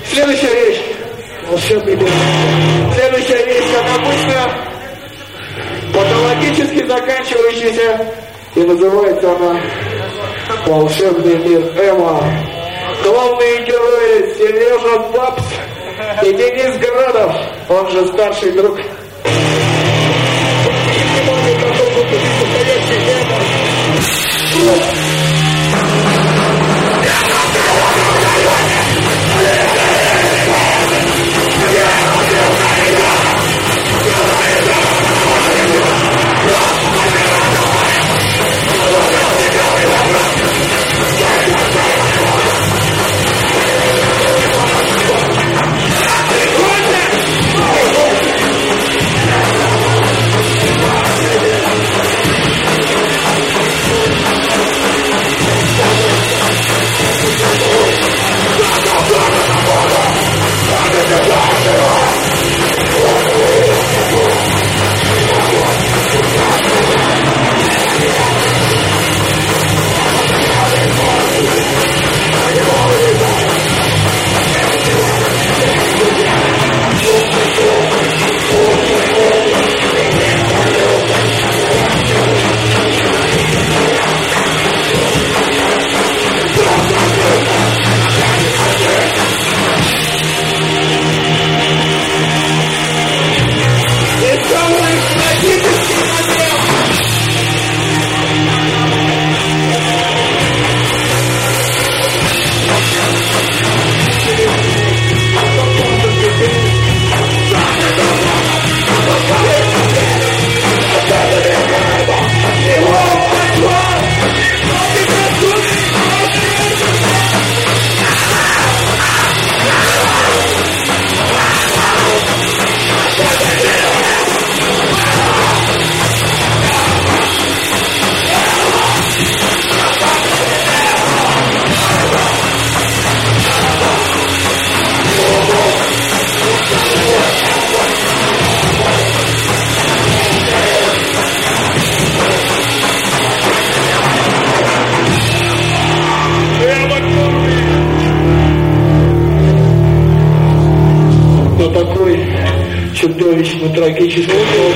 Следующая вещь. Волшебный мир. Следующая вещь, как обычно, патологически заканчивающаяся, и называется она «Волшебный мир Эма». Главные герои Сережа Бабс и Денис Градов, он же старший друг. Чудовищно трагический.